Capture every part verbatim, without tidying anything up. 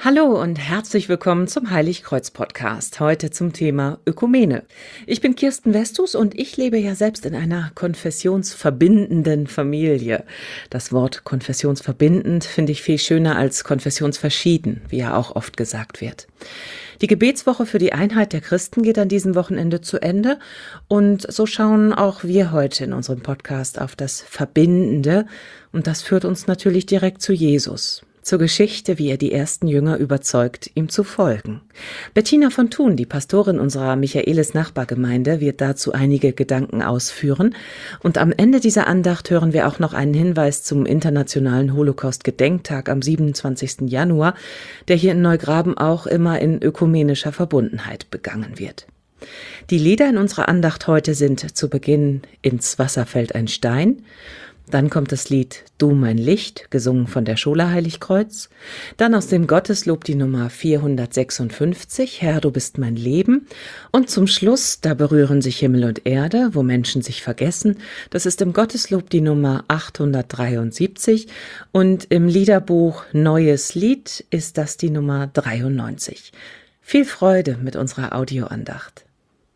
Hallo und herzlich willkommen zum Heiligkreuz-Podcast, heute zum Thema Ökumene. Ich bin Kirsten Westus und ich lebe ja selbst in einer konfessionsverbindenden Familie. Das Wort konfessionsverbindend finde ich viel schöner als konfessionsverschieden, wie ja auch oft gesagt wird. Die Gebetswoche für die Einheit der Christen geht an diesem Wochenende zu Ende und so schauen auch wir heute in unserem Podcast auf das Verbindende und das führt uns natürlich direkt zu Jesus. Zur Geschichte, wie er die ersten Jünger überzeugt, ihm zu folgen. Bettina von Thun, die Pastorin unserer Michaelis-Nachbargemeinde, wird dazu einige Gedanken ausführen. Und am Ende dieser Andacht hören wir auch noch einen Hinweis zum Internationalen Holocaust-Gedenktag am siebenundzwanzigsten Januar, der hier in Neugraben auch immer in ökumenischer Verbundenheit begangen wird. Die Lieder in unserer Andacht heute sind zu Beginn "Ins Wasser fällt ein Stein", dann kommt das Lied "Du mein Licht", gesungen von der Schola Heiligkreuz. Dann aus dem Gotteslob die Nummer vierhundertsechsundfünfzig, "Herr, du bist mein Leben". Und zum Schluss "Da berühren sich Himmel und Erde", wo Menschen sich vergessen. Das ist im Gotteslob die Nummer achthundertdreiundsiebzig. Und im Liederbuch Neues Lied ist das die Nummer dreiundneunzig. Viel Freude mit unserer Audioandacht.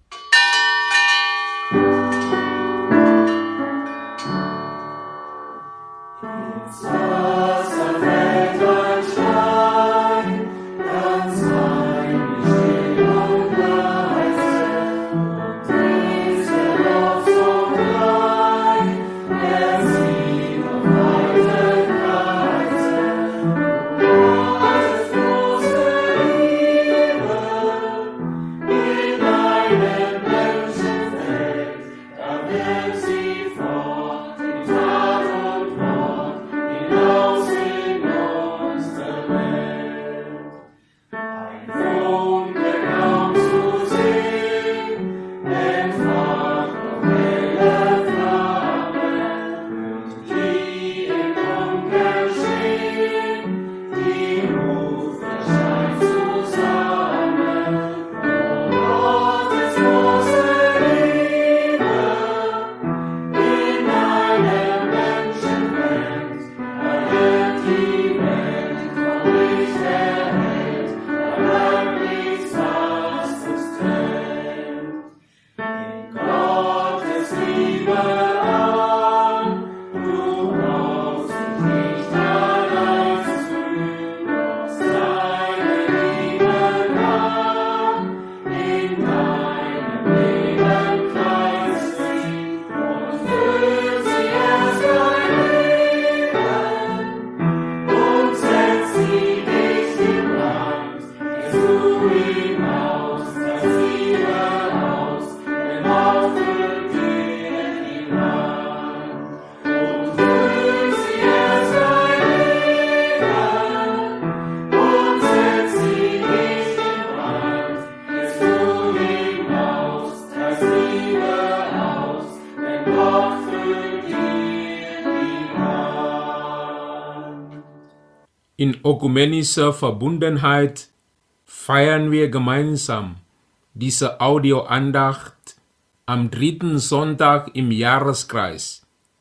In ökumenischer Verbundenheit feiern wir gemeinsam diese Audioandacht am dritten Sonntag im Jahreskreis,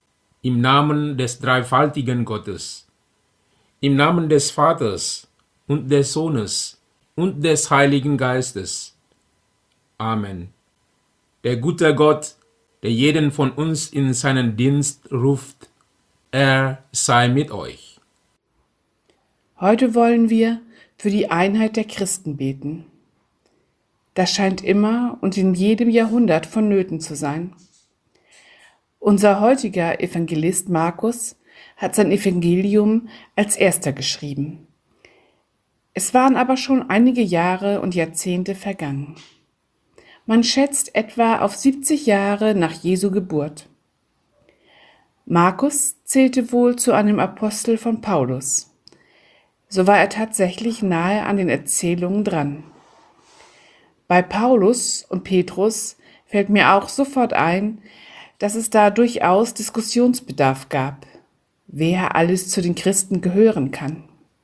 im Namen des dreifaltigen Gottes, im Namen des Vaters und des Sohnes und des Heiligen Geistes. Amen. Der gute Gott, der jeden von uns in seinen Dienst ruft, er sei mit euch. Heute wollen wir für die Einheit der Christen beten. Das scheint immer und in jedem Jahrhundert vonnöten zu sein. Unser heutiger Evangelist Markus hat sein Evangelium als erster geschrieben. Es waren aber schon einige Jahre und Jahrzehnte vergangen. Man schätzt etwa auf siebzig Jahre nach Jesu Geburt. Markus zählte wohl zu einem Apostel von Paulus. So war er tatsächlich nahe an den Erzählungen dran. Bei Paulus und Petrus fällt mir auch sofort ein, dass es da durchaus Diskussionsbedarf gab, wer alles zu den Christen gehören kann.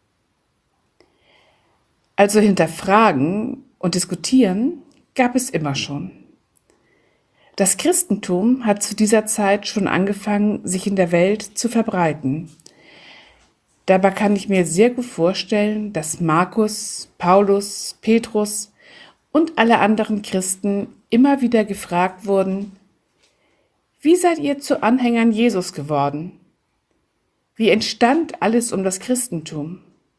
Also hinterfragen und diskutieren gab es immer schon. Das Christentum hat zu dieser Zeit schon angefangen, sich in der Welt zu verbreiten. Dabei kann ich mir sehr gut vorstellen, dass Markus, Paulus, Petrus und alle anderen Christen immer wieder gefragt wurden: Wie seid ihr zu Anhängern Jesus geworden? Wie entstand alles um das Christentum?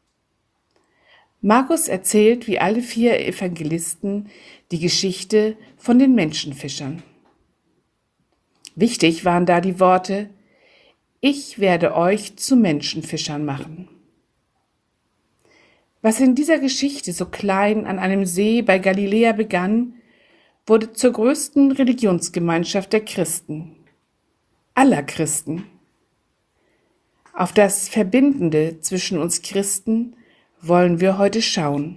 Markus erzählt wie alle vier Evangelisten die Geschichte von den Menschenfischern. Wichtig waren da die Worte: Ich werde euch zu Menschenfischern machen. Was in dieser Geschichte so klein an einem See bei Galiläa begann, wurde zur größten Religionsgemeinschaft der Christen, aller Christen. Auf das Verbindende zwischen uns Christen wollen wir heute schauen.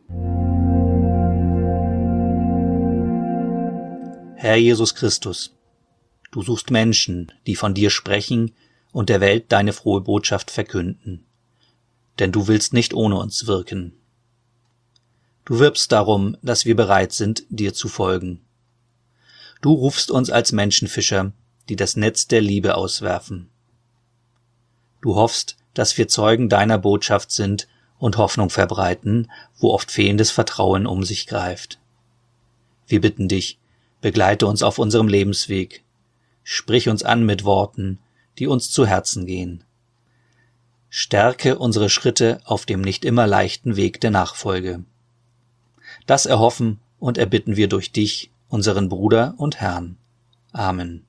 Herr Jesus Christus, du suchst Menschen, die von dir sprechen und der Welt deine frohe Botschaft verkünden. Denn du willst nicht ohne uns wirken. Du wirbst darum, dass wir bereit sind, dir zu folgen. Du rufst uns als Menschenfischer, die das Netz der Liebe auswerfen. Du hoffst, dass wir Zeugen deiner Botschaft sind und Hoffnung verbreiten, wo oft fehlendes Vertrauen um sich greift. Wir bitten dich, begleite uns auf unserem Lebensweg. Sprich uns an mit Worten, die uns zu Herzen gehen. Stärke unsere Schritte auf dem nicht immer leichten Weg der Nachfolge. Das erhoffen und erbitten wir durch dich, unseren Bruder und Herrn. Amen.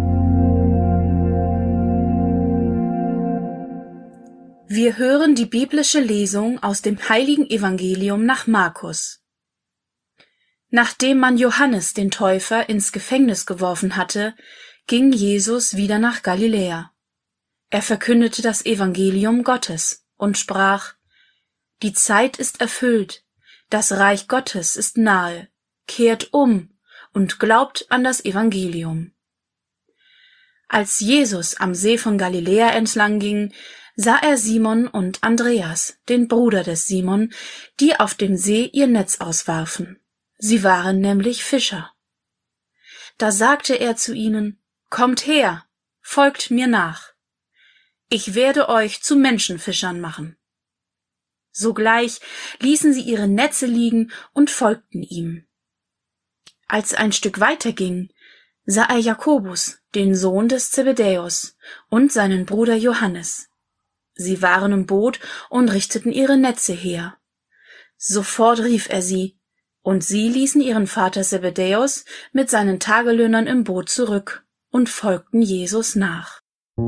Wir hören die biblische Lesung aus dem Heiligen Evangelium nach Markus. Nachdem man Johannes den Täufer ins Gefängnis geworfen hatte, ging Jesus wieder nach Galiläa. Er verkündete das Evangelium Gottes und sprach: Die Zeit ist erfüllt, das Reich Gottes ist nahe, kehrt um und glaubt an das Evangelium. Als Jesus am See von Galiläa entlang ging, sah er Simon und Andreas, den Bruder des Simon, die auf dem See ihr Netz auswarfen. Sie waren nämlich Fischer. Da sagte er zu ihnen: Kommt her, folgt mir nach. Ich werde euch zu Menschenfischern machen. Sogleich ließen sie ihre Netze liegen und folgten ihm. Als er ein Stück weiter ging, sah er Jakobus, den Sohn des Zebedäus, und seinen Bruder Johannes. Sie waren im Boot und richteten ihre Netze her. Sofort rief er sie, und sie ließen ihren Vater Zebedäus mit seinen Tagelöhnern im Boot zurück und folgten Jesus nach.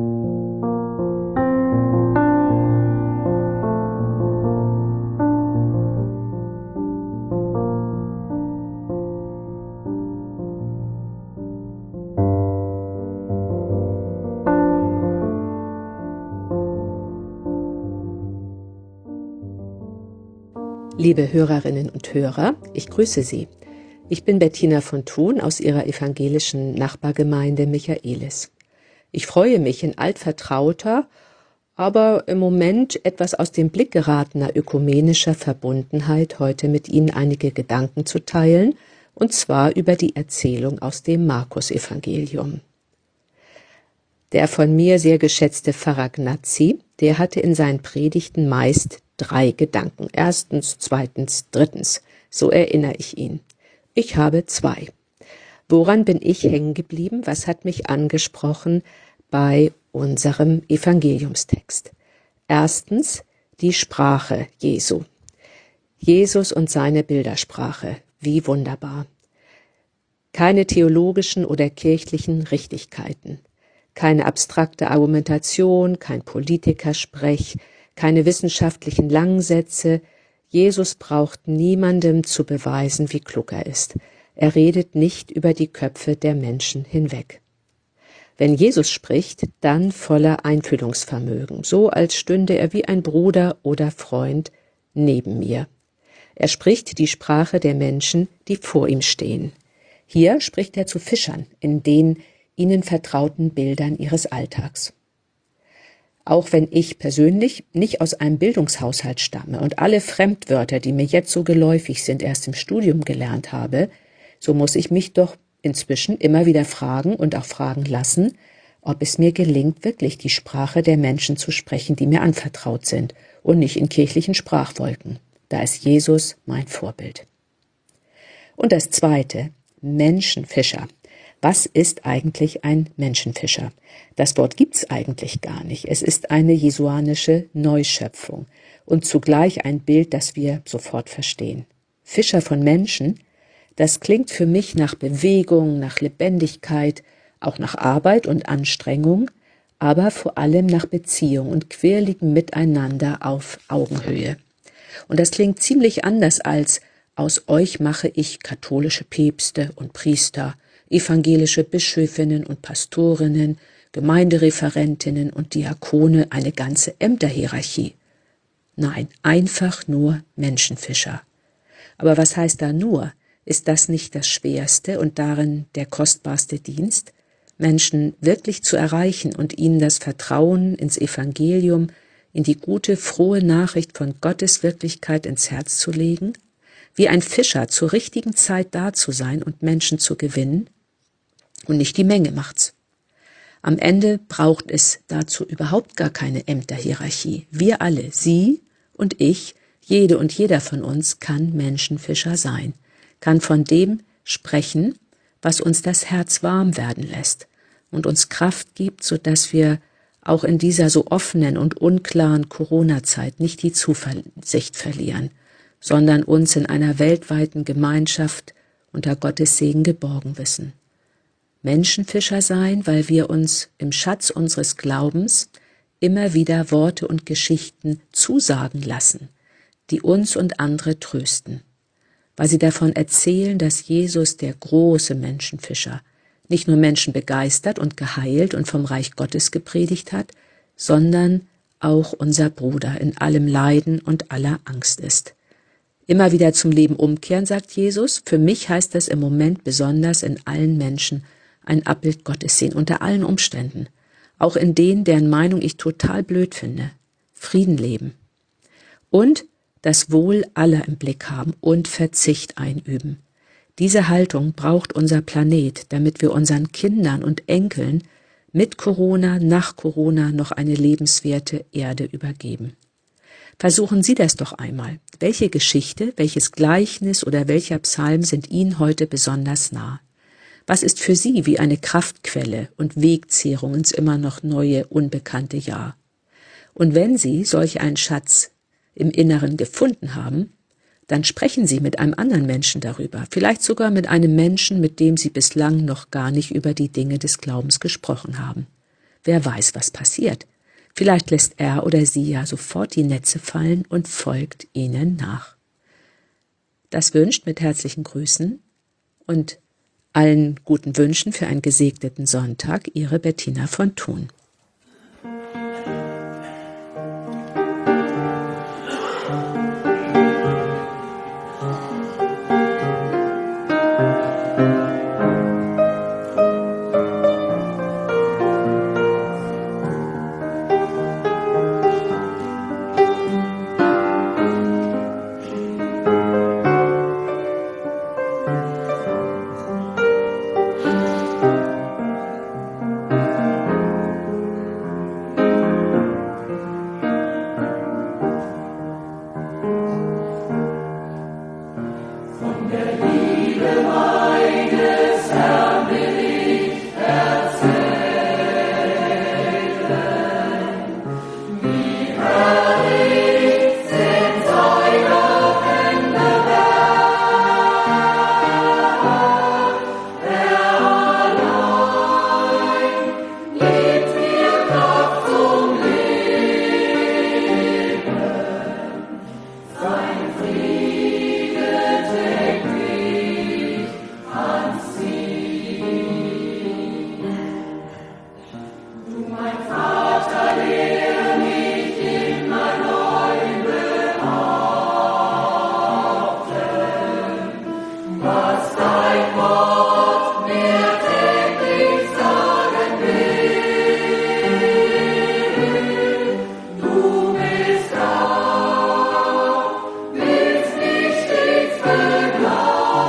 Liebe Hörerinnen und Hörer, ich grüße Sie. Ich bin Bettina von Thun aus Ihrer evangelischen Nachbargemeinde Michaelis. Ich freue mich, in altvertrauter, aber im Moment etwas aus dem Blick geratener ökumenischer Verbundenheit heute mit Ihnen einige Gedanken zu teilen, und zwar über die Erzählung aus dem Markus-Evangelium. Der von mir sehr geschätzte Pfarrer Gnazzi, der hatte in seinen Predigten meist drei Gedanken. Erstens, zweitens, drittens. So erinnere ich ihn. Ich habe zwei. Woran bin ich hängen geblieben? Was hat mich angesprochen bei unserem Evangeliumstext? Erstens, die Sprache Jesu. Jesus und seine Bildersprache. Wie wunderbar. Keine theologischen oder kirchlichen Richtigkeiten. Keine abstrakte Argumentation, kein Politikersprech, keine wissenschaftlichen Langsätze. Jesus braucht niemandem zu beweisen, wie klug er ist. Er redet nicht über die Köpfe der Menschen hinweg. Wenn Jesus spricht, dann voller Einfühlungsvermögen, so als stünde er wie ein Bruder oder Freund neben mir. Er spricht die Sprache der Menschen, die vor ihm stehen. Hier spricht er zu Fischern, in den ihnen vertrauten Bildern ihres Alltags. Auch wenn ich persönlich nicht aus einem Bildungshaushalt stamme und alle Fremdwörter, die mir jetzt so geläufig sind, erst im Studium gelernt habe, so muss ich mich doch inzwischen immer wieder fragen und auch fragen lassen, ob es mir gelingt, wirklich die Sprache der Menschen zu sprechen, die mir anvertraut sind, und nicht in kirchlichen Sprachwolken. Da ist Jesus mein Vorbild. Und das Zweite, Menschenfischer. Was ist eigentlich ein Menschenfischer? Das Wort gibt's eigentlich gar nicht. Es ist eine jesuanische Neuschöpfung und zugleich ein Bild, das wir sofort verstehen. Fischer von Menschen, das klingt für mich nach Bewegung, nach Lebendigkeit, auch nach Arbeit und Anstrengung, aber vor allem nach Beziehung und quirligem Miteinander auf Augenhöhe. Und das klingt ziemlich anders als aus euch mache ich katholische Päpste und Priester, evangelische Bischöfinnen und Pastorinnen, Gemeindereferentinnen und Diakone, eine ganze Ämterhierarchie. Nein, einfach nur Menschenfischer. Aber was heißt da nur? Ist das nicht das schwerste und darin der kostbarste Dienst? Menschen wirklich zu erreichen und ihnen das Vertrauen ins Evangelium, in die gute, frohe Nachricht von Gottes Wirklichkeit ins Herz zu legen? Wie ein Fischer zur richtigen Zeit da zu sein und Menschen zu gewinnen? Und nicht die Menge macht's. Am Ende braucht es dazu überhaupt gar keine Ämterhierarchie. Wir alle, Sie und ich, jede und jeder von uns kann Menschenfischer sein, kann von dem sprechen, was uns das Herz warm werden lässt und uns Kraft gibt, sodass wir auch in dieser so offenen und unklaren Corona-Zeit nicht die Zuversicht verlieren, sondern uns in einer weltweiten Gemeinschaft unter Gottes Segen geborgen wissen. Menschenfischer sein, weil wir uns im Schatz unseres Glaubens immer wieder Worte und Geschichten zusagen lassen, die uns und andere trösten, weil sie davon erzählen, dass Jesus, der große Menschenfischer, nicht nur Menschen begeistert und geheilt und vom Reich Gottes gepredigt hat, sondern auch unser Bruder in allem Leiden und aller Angst ist. Immer wieder zum Leben umkehren, sagt Jesus. Für mich heißt das im Moment besonders in allen Menschen ein Abbild Gottes sehen, unter allen Umständen. Auch in denen, deren Meinung ich total blöd finde. Frieden leben. Und das Wohl aller im Blick haben und Verzicht einüben. Diese Haltung braucht unser Planet, damit wir unseren Kindern und Enkeln mit Corona, nach Corona noch eine lebenswerte Erde übergeben. Versuchen Sie das doch einmal. Welche Geschichte, welches Gleichnis oder welcher Psalm sind Ihnen heute besonders nah? Was ist für Sie wie eine Kraftquelle und Wegzehrung ins immer noch neue, unbekannte Jahr? Und wenn Sie solch einen Schatz im Inneren gefunden haben, dann sprechen Sie mit einem anderen Menschen darüber, vielleicht sogar mit einem Menschen, mit dem Sie bislang noch gar nicht über die Dinge des Glaubens gesprochen haben. Wer weiß, was passiert. Vielleicht lässt er oder sie ja sofort die Netze fallen und folgt ihnen nach. Das wünscht mit herzlichen Grüßen und allen guten Wünschen für einen gesegneten Sonntag Ihre Bettina von Thun.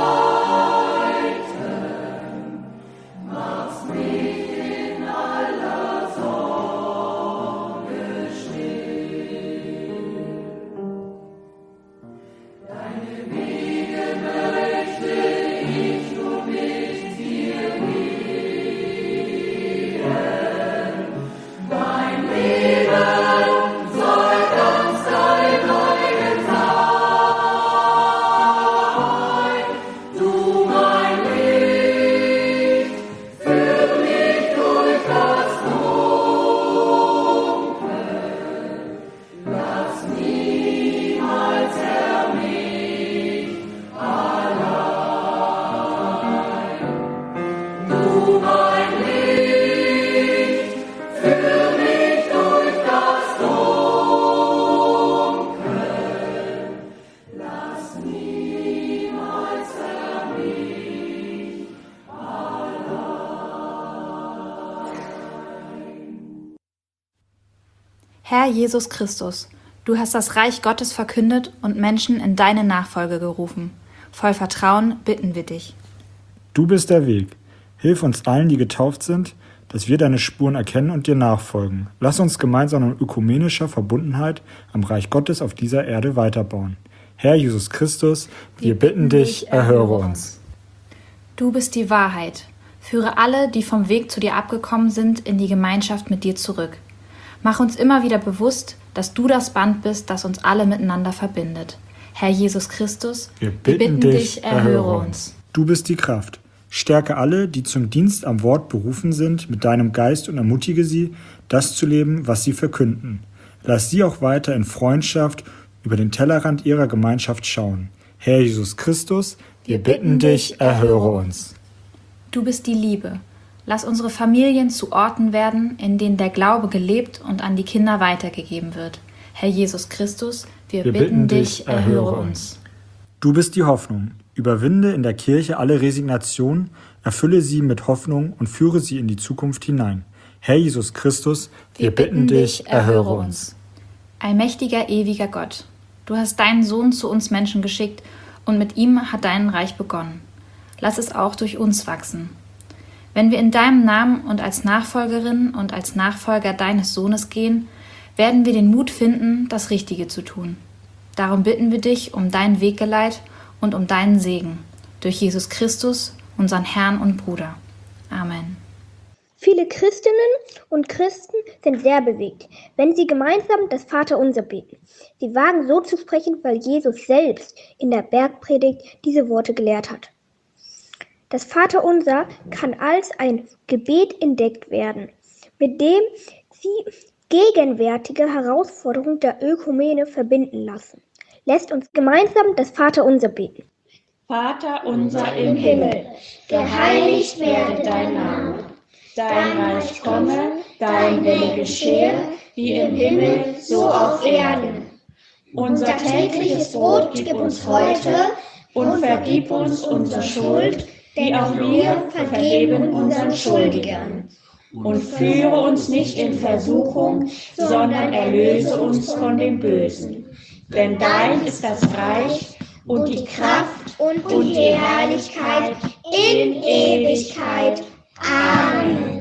Mach's mich in aller Herr Jesus Christus, du hast das Reich Gottes verkündet und Menschen in deine Nachfolge gerufen. Voll Vertrauen bitten wir dich. Du bist der Weg. Hilf uns allen, die getauft sind, dass wir deine Spuren erkennen und dir nachfolgen. Lass uns gemeinsam in ökumenischer Verbundenheit am Reich Gottes auf dieser Erde weiterbauen. Herr Jesus Christus, wir, wir bitten dich, erhöre uns. Du bist die Wahrheit. Führe alle, die vom Weg zu dir abgekommen sind, in die Gemeinschaft mit dir zurück. Mach uns immer wieder bewusst, dass du das Band bist, das uns alle miteinander verbindet. Herr Jesus Christus, wir bitten, wir bitten dich, dich, erhöre uns. Du bist die Kraft. Stärke alle, die zum Dienst am Wort berufen sind, mit deinem Geist und ermutige sie, das zu leben, was sie verkünden. Lass sie auch weiter in Freundschaft über den Tellerrand ihrer Gemeinschaft schauen. Herr Jesus Christus, wir, wir bitten dich, erhöre uns. Du bist die Liebe. Lass unsere Familien zu Orten werden, in denen der Glaube gelebt und an die Kinder weitergegeben wird. Herr Jesus Christus, wir, wir bitten dich, erhöre uns. Du bist die Hoffnung. Überwinde in der Kirche alle Resignation, erfülle sie mit Hoffnung und führe sie in die Zukunft hinein. Herr Jesus Christus, wir, wir bitten dich, erhöre uns. Allmächtiger, ewiger Gott, du hast deinen Sohn zu uns Menschen geschickt und mit ihm hat dein Reich begonnen. Lass es auch durch uns wachsen. Wenn wir in deinem Namen und als Nachfolgerin und als Nachfolger deines Sohnes gehen, werden wir den Mut finden, das Richtige zu tun. Darum bitten wir dich um dein Weggeleit und um deinen Segen. Durch Jesus Christus, unseren Herrn und Bruder. Amen. Viele Christinnen und Christen sind sehr bewegt, wenn sie gemeinsam das Vaterunser beten. Sie wagen so zu sprechen, weil Jesus selbst in der Bergpredigt diese Worte gelehrt hat. Das Vaterunser kann als ein Gebet entdeckt werden, mit dem sie gegenwärtige Herausforderungen der Ökumene verbinden lassen. Lässt uns gemeinsam das Vaterunser beten. Vater unser im Himmel, geheiligt werde dein Name. Dein Reich komme, dein Wille geschehe, wie im Himmel, so auf Erden. Unser tägliches Brot gib uns heute und vergib uns unsere Schuld, die auch wir vergeben unseren Schuldigern. Und führe uns nicht in Versuchung, sondern erlöse uns von dem Bösen. Denn dein ist das Reich und die Kraft und die Herrlichkeit in Ewigkeit. Amen.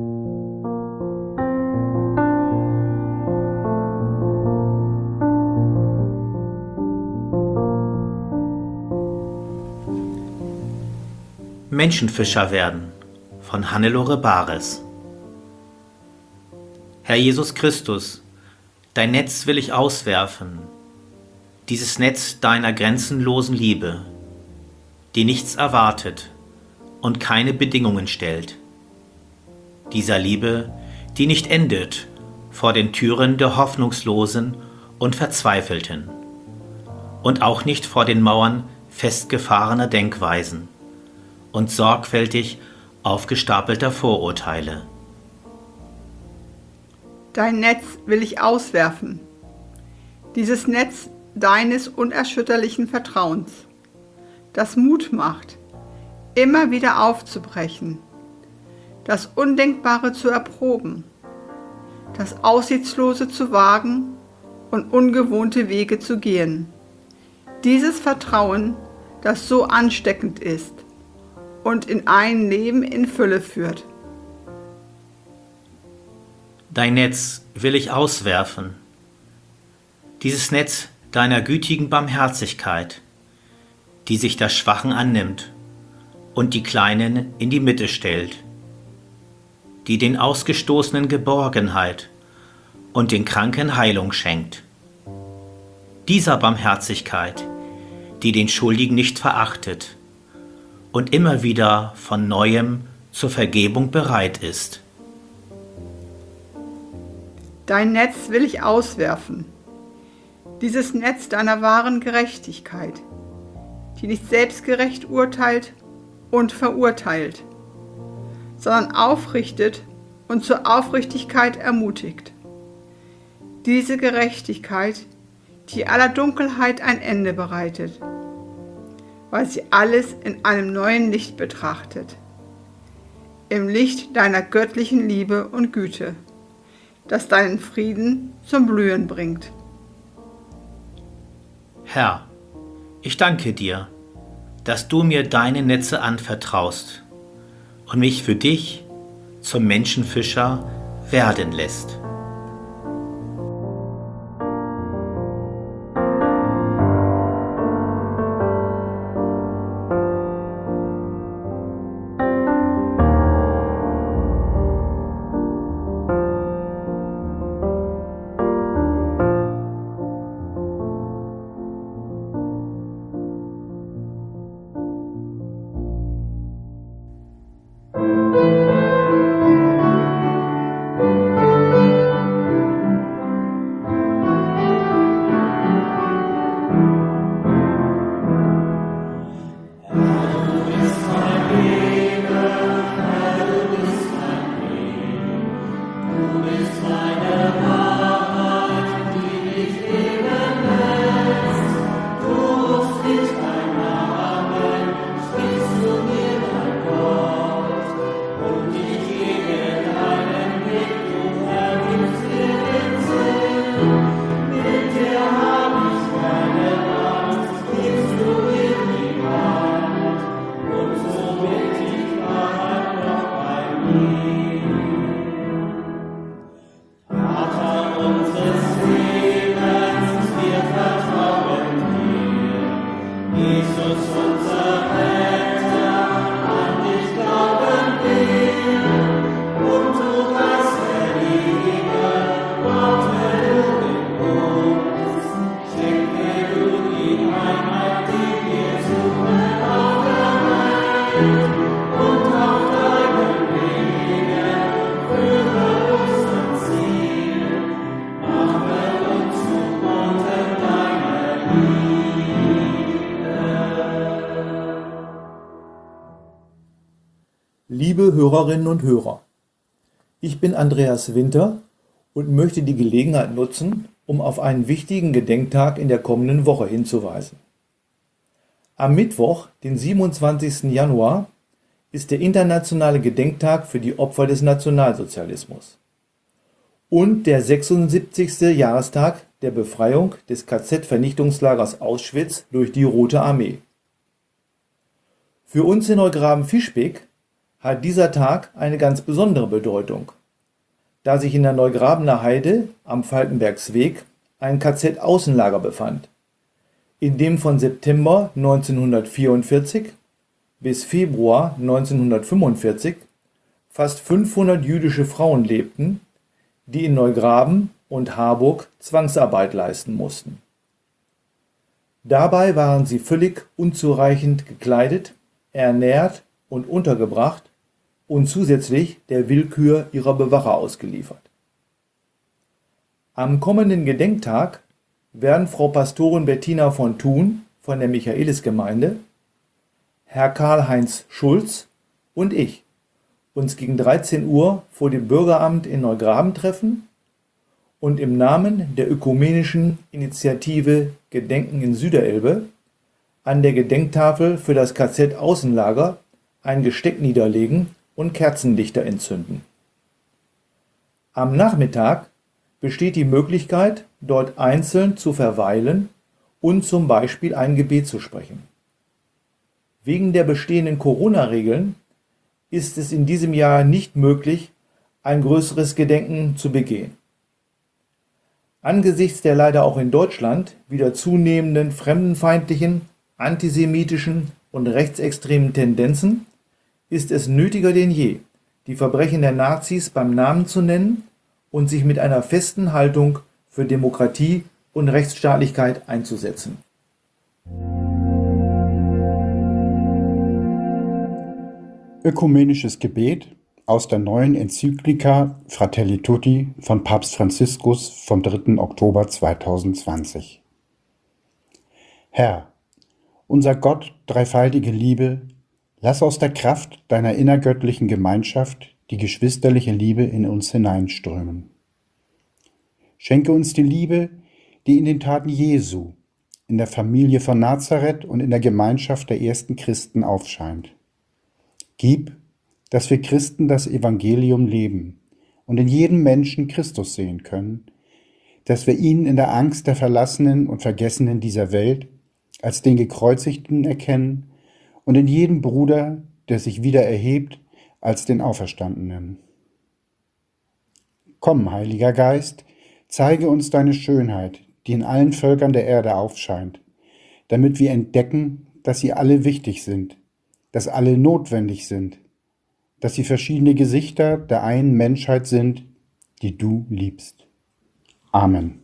Menschenfischer werden von Hannelore Bares. Herr Jesus Christus, dein Netz will ich auswerfen, dieses Netz deiner grenzenlosen Liebe, die nichts erwartet und keine Bedingungen stellt. Dieser Liebe, die nicht endet vor den Türen der Hoffnungslosen und Verzweifelten und auch nicht vor den Mauern festgefahrener Denkweisen und sorgfältig aufgestapelter Vorurteile. Dein Netz will ich auswerfen, dieses Netz deines unerschütterlichen Vertrauens, das Mut macht, immer wieder aufzubrechen, das Undenkbare zu erproben, das Aussichtslose zu wagen und ungewohnte Wege zu gehen. Dieses Vertrauen, das so ansteckend ist und in ein Leben in Fülle führt. Dein Netz will ich auswerfen, dieses Netz deiner gütigen Barmherzigkeit, die sich der Schwachen annimmt und die Kleinen in die Mitte stellt, die den Ausgestoßenen Geborgenheit und den Kranken Heilung schenkt. Dieser Barmherzigkeit, die den Schuldigen nicht verachtet und immer wieder von Neuem zur Vergebung bereit ist. Dein Netz will ich auswerfen, dieses Netz deiner wahren Gerechtigkeit, die nicht selbstgerecht urteilt und verurteilt, sondern aufrichtet und zur Aufrichtigkeit ermutigt. Diese Gerechtigkeit, die aller Dunkelheit ein Ende bereitet, weil sie alles in einem neuen Licht betrachtet, im Licht deiner göttlichen Liebe und Güte, das deinen Frieden zum Blühen bringt. Herr, ich danke dir, dass du mir deine Netze anvertraust und mich für dich zum Menschenfischer werden lässt. Liebe Hörerinnen und Hörer, ich bin Andreas Winter und möchte die Gelegenheit nutzen, um auf einen wichtigen Gedenktag in der kommenden Woche hinzuweisen. Am Mittwoch, den siebenundzwanzigsten Januar, ist der internationale Gedenktag für die Opfer des Nationalsozialismus und der sechsundsiebzigste Jahrestag der Befreiung des K Z-Vernichtungslagers Auschwitz durch die Rote Armee. Für uns in Neugraben-Fischbeck hat dieser Tag eine ganz besondere Bedeutung, da sich in der Neugrabener Heide am Falkenbergsweg ein K Z-Außenlager befand, in dem von September neunzehnhundertvierundvierzig bis Februar neunzehnhundertfünfundvierzig fast fünfhundert jüdische Frauen lebten, die in Neugraben und Harburg Zwangsarbeit leisten mussten. Dabei waren sie völlig unzureichend gekleidet, ernährt und untergebracht und zusätzlich der Willkür ihrer Bewacher ausgeliefert. Am kommenden Gedenktag werden Frau Pastorin Bettina von Thun von der Michaelisgemeinde, Herr Karl-Heinz Schulz und ich uns gegen dreizehn Uhr vor dem Bürgeramt in Neugraben treffen und im Namen der ökumenischen Initiative Gedenken in Süderelbe an der Gedenktafel für das K Z-Außenlager ein Gesteck niederlegen und Kerzenlichter entzünden. Am Nachmittag besteht die Möglichkeit, dort einzeln zu verweilen und zum Beispiel ein Gebet zu sprechen. Wegen der bestehenden Corona-Regeln ist es in diesem Jahr nicht möglich, ein größeres Gedenken zu begehen. Angesichts der leider auch in Deutschland wieder zunehmenden fremdenfeindlichen, antisemitischen und rechtsextremen Tendenzen ist es nötiger denn je, die Verbrechen der Nazis beim Namen zu nennen und sich mit einer festen Haltung für Demokratie und Rechtsstaatlichkeit einzusetzen. Ökumenisches Gebet aus der neuen Enzyklika Fratelli Tutti von Papst Franziskus vom dritten Oktober zweitausendzwanzig. Herr, unser Gott, dreifaltige Liebe, lass aus der Kraft deiner innergöttlichen Gemeinschaft die geschwisterliche Liebe in uns hineinströmen. Schenke uns die Liebe, die in den Taten Jesu, in der Familie von Nazareth und in der Gemeinschaft der ersten Christen aufscheint. Gib, dass wir Christen das Evangelium leben und in jedem Menschen Christus sehen können, dass wir ihn in der Angst der Verlassenen und Vergessenen dieser Welt als den Gekreuzigten erkennen und in jedem Bruder, der sich wieder erhebt, als den Auferstandenen. Komm, Heiliger Geist, zeige uns deine Schönheit, die in allen Völkern der Erde aufscheint, damit wir entdecken, dass sie alle wichtig sind, dass alle notwendig sind, dass sie verschiedene Gesichter der einen Menschheit sind, die du liebst. Amen.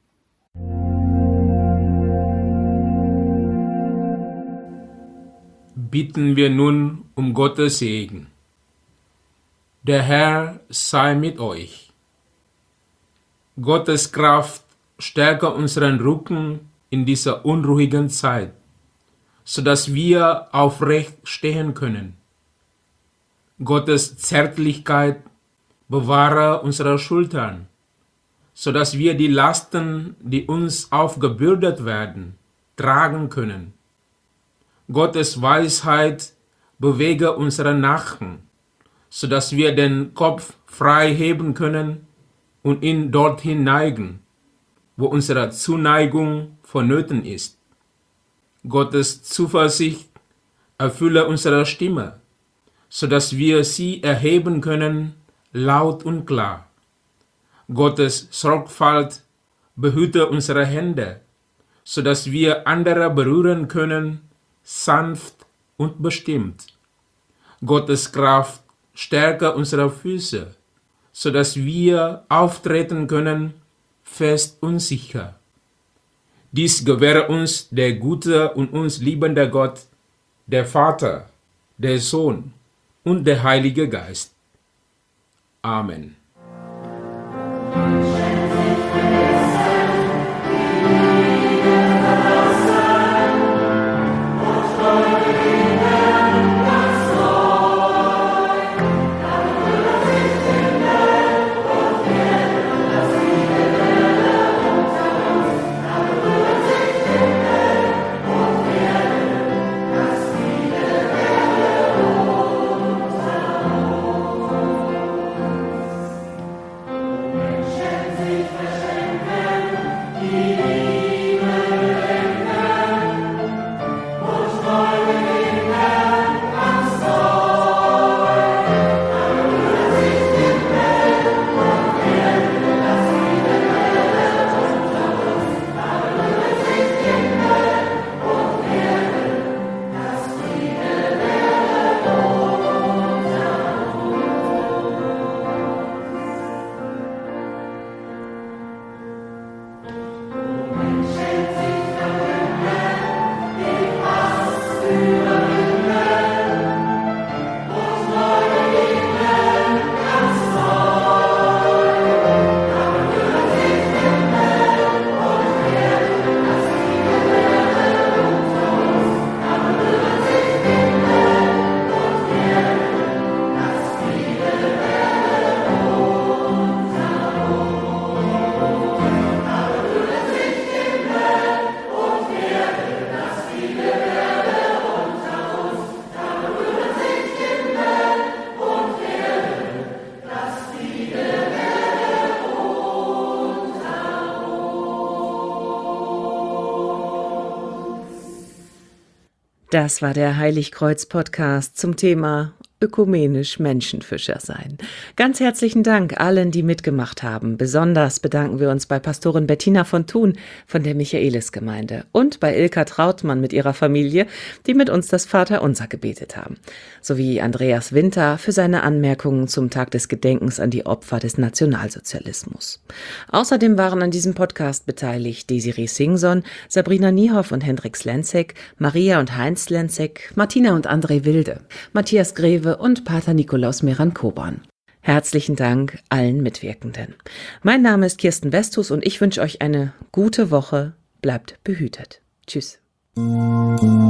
Bitten wir nun um Gottes Segen. Der Herr sei mit euch. Gottes Kraft stärke unseren Rücken in dieser unruhigen Zeit, sodass wir aufrecht stehen können. Gottes Zärtlichkeit bewahre unsere Schultern, sodass wir die Lasten, die uns aufgebürdet werden, tragen können. Gottes Weisheit bewege unsere Nacken, sodass wir den Kopf frei heben können und ihn dorthin neigen, wo unsere Zuneigung vonnöten ist. Gottes Zuversicht erfülle unsere Stimme, sodass wir sie erheben können, laut und klar. Gottes Sorgfalt behüte unsere Hände, sodass wir andere berühren können, sanft und bestimmt. Gottes Kraft stärke unsere Füße, sodass wir auftreten können, fest und sicher. Dies gewähre uns der gute und uns liebende Gott, der Vater, der Sohn und der Heilige Geist. Amen. Das war der Heiligkreuz-Podcast zum Thema ökumenisch Menschenfischer sein. Ganz herzlichen Dank allen, die mitgemacht haben. Besonders bedanken wir uns bei Pastorin Bettina von Thun von der Michaelisgemeinde und bei Ilka Trautmann mit ihrer Familie, die mit uns das Vaterunser gebetet haben, sowie Andreas Winter für seine Anmerkungen zum Tag des Gedenkens an die Opfer des Nationalsozialismus. Außerdem waren an diesem Podcast beteiligt Desiree Singson, Sabrina Niehoff und Hendrik Slenzek, Maria und Heinz Slenzek, Martina und André Wilde, Matthias Greve und Pater Nikolaus Meran-Koban. Herzlichen Dank allen Mitwirkenden. Mein Name ist Kirsten Westhus und ich wünsche euch eine gute Woche. Bleibt behütet. Tschüss.